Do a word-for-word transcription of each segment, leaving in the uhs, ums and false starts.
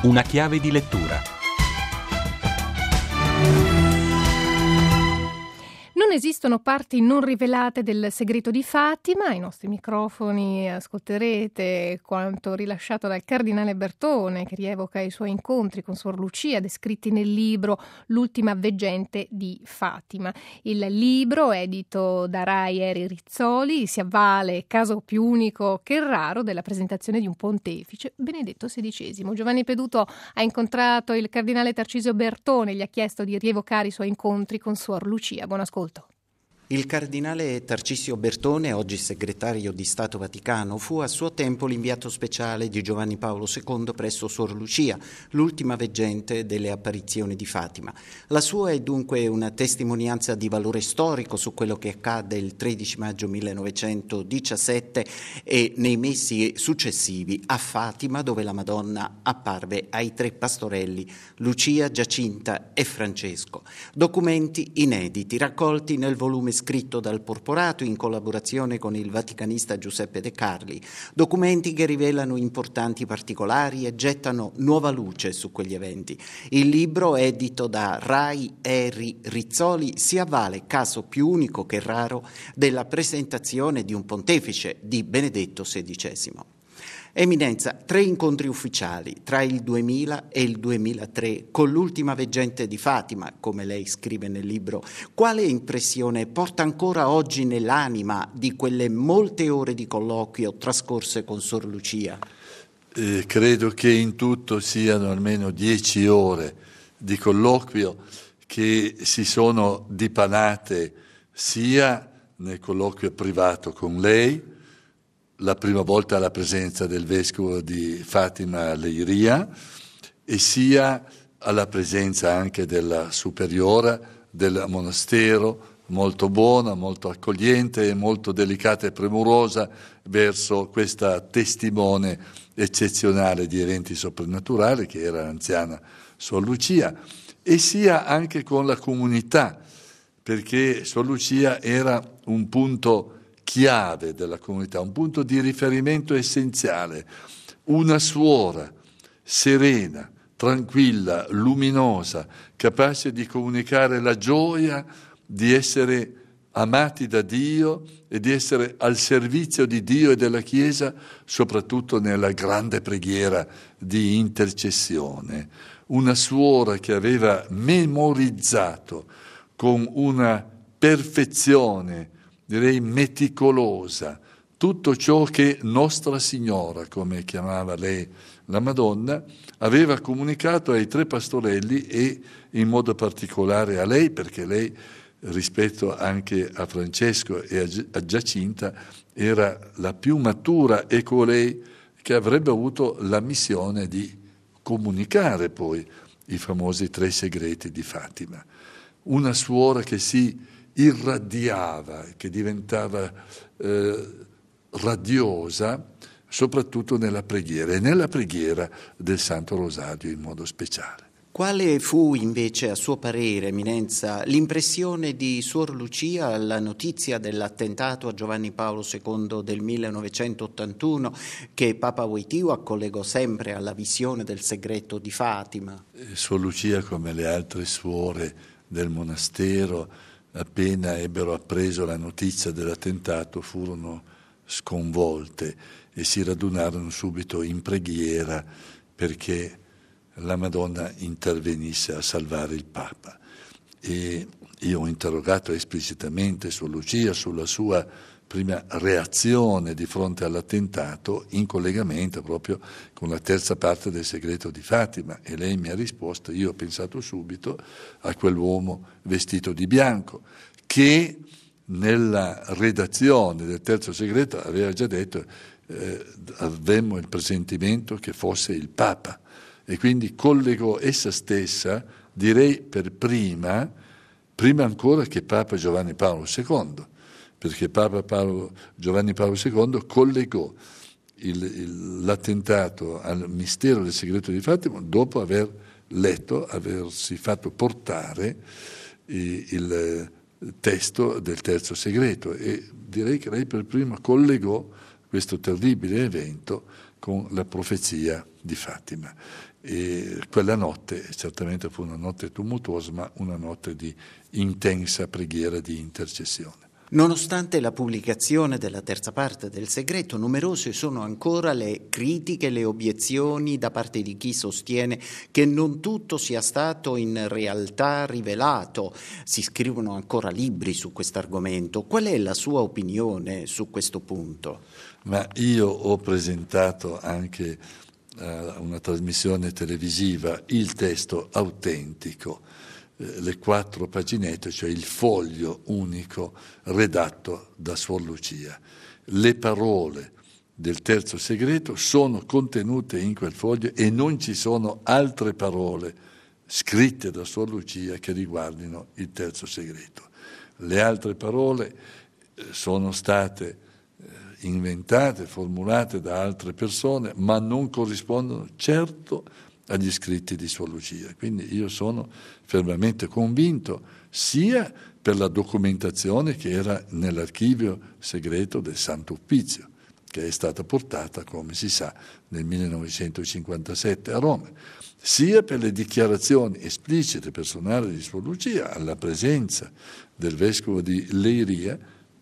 Una chiave di lettura. Non esistono parti non rivelate del segreto di Fatima. Ai nostri microfoni ascolterete quanto rilasciato dal cardinale Bertone, che rievoca i suoi incontri con Suor Lucia, descritti nel libro L'ultima veggente di Fatima. Il libro, edito da Rai Eri Rizzoli, si avvale, caso più unico che raro, della presentazione di un pontefice, Benedetto sedicesimo. Giovanni Peduto ha incontrato il cardinale Tarcisio Bertone, gli ha chiesto di rievocare i suoi incontri con Suor Lucia. Buon ascolto. Il cardinale Tarcisio Bertone, oggi segretario di Stato Vaticano, fu a suo tempo l'inviato speciale di Giovanni Paolo secondo presso Suor Lucia, l'ultima veggente delle apparizioni di Fatima. La sua è dunque una testimonianza di valore storico su quello che accadde il tredici maggio millenovecentodiciassette e nei mesi successivi a Fatima, dove la Madonna apparve ai tre pastorelli Lucia, Giacinta e Francesco. Documenti inediti raccolti nel volume scritto dal Porporato in collaborazione con il vaticanista Giuseppe De Carli, documenti che rivelano importanti particolari e gettano nuova luce su quegli eventi. Il libro, edito da Rai Eri Rizzoli, si avvale, caso più unico che raro, della presentazione di un pontefice di Benedetto sedicesimo. Eminenza, tre incontri ufficiali tra il duemila e il duemilatré con l'ultima veggente di Fatima, come lei scrive nel libro. Quale impressione porta ancora oggi nell'anima di quelle molte ore di colloquio trascorse con Suor Lucia? Eh, credo che in tutto siano almeno dieci ore di colloquio che si sono dipanate sia nel colloquio privato con lei, la prima volta alla presenza del vescovo di Fatima Leiria, e sia alla presenza anche della superiora del monastero, molto buona, molto accogliente e molto delicata e premurosa verso questa testimone eccezionale di eventi soprannaturali che era l'anziana Suor Lucia, e sia anche con la comunità, perché Suor Lucia era un punto chiave della comunità, un punto di riferimento essenziale, una suora serena, tranquilla, luminosa, capace di comunicare la gioia di essere amati da Dio e di essere al servizio di Dio e della Chiesa, soprattutto nella grande preghiera di intercessione. Una suora che aveva memorizzato con una perfezione, direi meticolosa, tutto ciò che Nostra Signora, come chiamava lei la Madonna, aveva comunicato ai tre pastorelli e in modo particolare a lei, perché lei, rispetto anche a Francesco e a Giacinta, era la più matura e colei che avrebbe avuto la missione di comunicare poi i famosi tre segreti di Fatima. Una suora che si irradiava, che diventava eh, radiosa, soprattutto nella preghiera e nella preghiera del Santo Rosario in modo speciale. Quale fu invece, a suo parere, Eminenza, l'impressione di Suor Lucia alla notizia dell'attentato a Giovanni Paolo secondo del millenovecentottantuno che Papa Wojtyła collegò sempre alla visione del segreto di Fatima? Suor Lucia, come le altre suore del monastero, appena ebbero appreso la notizia dell'attentato, furono sconvolte e si radunarono subito in preghiera perché la Madonna intervenisse a salvare il Papa. E io ho interrogato esplicitamente Suor Lucia sulla sua prima reazione di fronte all'attentato in collegamento proprio con la terza parte del segreto di Fatima, e lei mi ha risposto: io ho pensato subito a quell'uomo vestito di bianco che nella redazione del terzo segreto aveva già detto eh, avemmo il presentimento che fosse il Papa, e quindi collegò essa stessa, direi per prima, prima ancora che Papa Giovanni Paolo secondo, perché Papa Paolo, Giovanni Paolo secondo collegò il, il, l'attentato al mistero del segreto di Fatima dopo aver letto, aversi fatto portare il, il testo del terzo segreto, e direi che lei per prima collegò questo terribile evento con la profezia di Fatima. E quella notte certamente fu una notte tumultuosa, ma una notte di intensa preghiera, di intercessione. Nonostante la pubblicazione della terza parte del Segreto, numerose sono ancora le critiche, le obiezioni da parte di chi sostiene che non tutto sia stato in realtà rivelato. Si scrivono ancora libri su questo argomento. Qual è la sua opinione su questo punto? Ma io ho presentato anche a uh, una trasmissione televisiva il testo autentico, le quattro paginette, cioè il foglio unico redatto da Suor Lucia. Le parole del terzo segreto sono contenute in quel foglio e non ci sono altre parole scritte da Suor Lucia che riguardino il terzo segreto. Le altre parole sono state inventate, formulate da altre persone, ma non corrispondono certo agli scritti di Suor Lucia. Quindi io sono fermamente convinto sia per la documentazione che era nell'archivio segreto del Santo Uffizio, che è stata portata, come si sa, nel millenovecentocinquantasette a Roma, sia per le dichiarazioni esplicite personali di Suor Lucia alla presenza del vescovo di Leiria,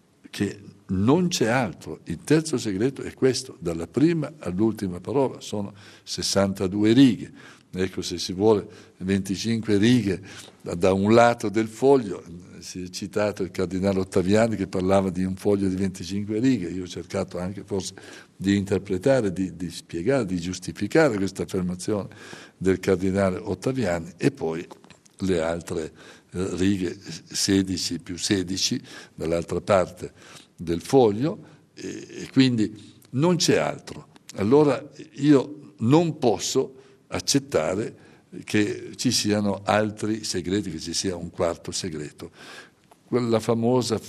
che non c'è altro. Il terzo segreto è questo, dalla prima all'ultima parola, sono sessantadue righe. Ecco, se si vuole venticinque righe da un lato del foglio, si è citato il cardinale Ottaviani che parlava di un foglio di venticinque righe. Io ho cercato anche forse di interpretare, di, di spiegare, di giustificare questa affermazione del cardinale Ottaviani, e poi le altre eh, righe, sedici più sedici, dall'altra parte del foglio, e, e quindi non c'è altro. Allora io non posso accettare che ci siano altri segreti, che ci sia un quarto segreto. Quella famosa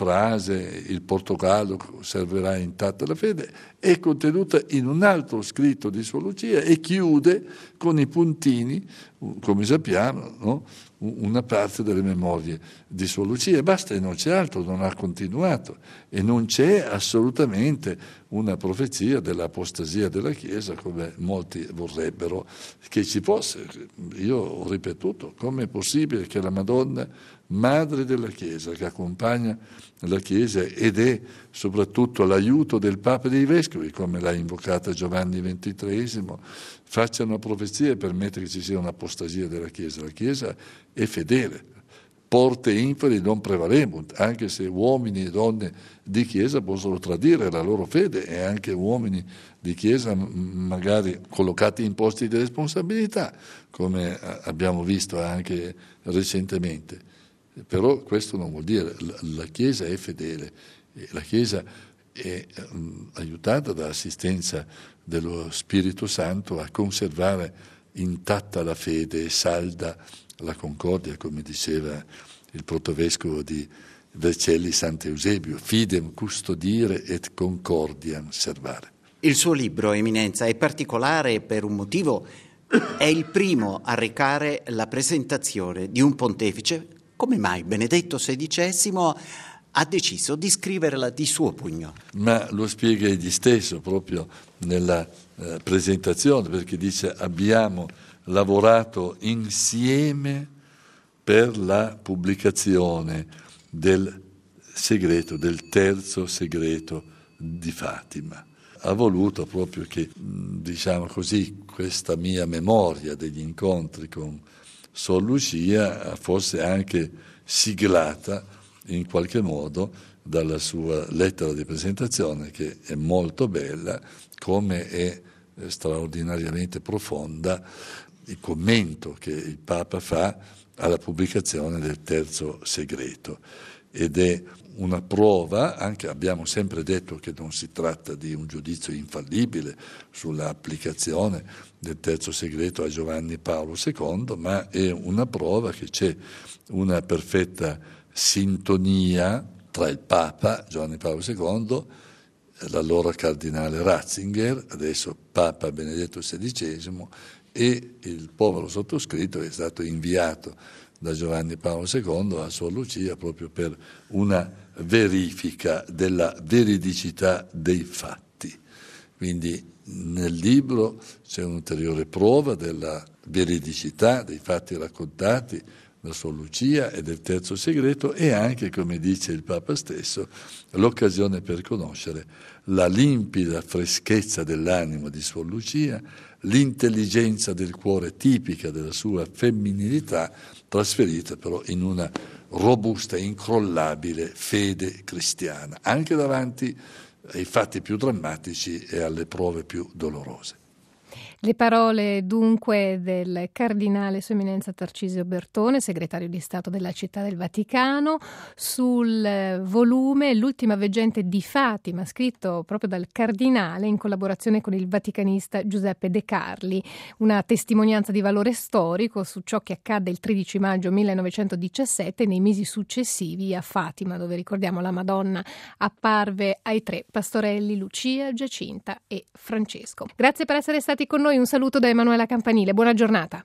frase, il Portogallo servirà intatta la fede, è contenuta in un altro scritto di Suor Lucia e chiude con i puntini, come sappiamo, no? Una parte delle memorie di Suor Lucia, e basta, e non c'è altro, non ha continuato, e non c'è assolutamente una profezia dell'apostasia della Chiesa come molti vorrebbero che ci fosse. Io ho ripetuto, come è possibile che la Madonna, madre della Chiesa, che accompagna la Chiesa ed è soprattutto l'aiuto del Papa e dei Vescovi, come l'ha invocata Giovanni ventitreesimo, faccia una profezia e permette che ci sia un'apostasia della Chiesa. La Chiesa è fedele, porte inferi non prevalebunt, anche se uomini e donne di Chiesa possono tradire la loro fede, e anche uomini di Chiesa magari collocati in posti di responsabilità, come abbiamo visto anche recentemente. Però questo non vuol dire, la Chiesa è fedele, la Chiesa è um, aiutata dall'assistenza dello Spirito Santo a conservare intatta la fede e salda la concordia, come diceva il protovescovo di Vercelli Sant'Eusebio, fidem custodire et concordiam servare. Il suo libro, Eminenza, è particolare per un motivo: è il primo a recare la presentazione di un pontefice. Come mai Benedetto sedicesimo ha deciso di scriverla di suo pugno? Ma lo spiega egli stesso proprio nella eh, presentazione, perché dice: abbiamo lavorato insieme per la pubblicazione del segreto, del terzo segreto di Fatima. Ha voluto proprio che, diciamo così, questa mia memoria degli incontri con Suor Lucia fosse anche siglata in qualche modo dalla sua lettera di presentazione, che è molto bella, come è straordinariamente profonda il commento che il Papa fa alla pubblicazione del terzo segreto, ed è una prova, anche abbiamo sempre detto che non si tratta di un giudizio infallibile sull'applicazione del terzo segreto a Giovanni Paolo secondo, ma è una prova che c'è una perfetta sintonia tra il Papa Giovanni Paolo secondo, l'allora cardinale Ratzinger, adesso Papa Benedetto sedicesimo, e il povero sottoscritto che è stato inviato da Giovanni Paolo secondo a Suor Lucia proprio per una verifica della veridicità dei fatti. Quindi nel libro c'è un'ulteriore prova della veridicità dei fatti raccontati da Suor Lucia e del terzo segreto, e anche, come dice il Papa stesso, l'occasione per conoscere la limpida freschezza dell'animo di Suor Lucia, l'intelligenza del cuore tipica della sua femminilità, trasferita però in una robusta e incrollabile fede cristiana, anche davanti ai fatti più drammatici e alle prove più dolorose. Le parole dunque del cardinale Sua Eminenza Tarcisio Bertone, segretario di Stato della Città del Vaticano, sul volume L'ultima veggente di Fatima, scritto proprio dal cardinale in collaborazione con il vaticanista Giuseppe De Carli, una testimonianza di valore storico su ciò che accadde il tredici maggio millenovecentodiciassette nei mesi successivi a Fatima, dove, ricordiamo, la Madonna apparve ai tre pastorelli Lucia, Giacinta e Francesco. Grazie per essere stati con noi. Un saluto da Emanuela Campanile, buona giornata.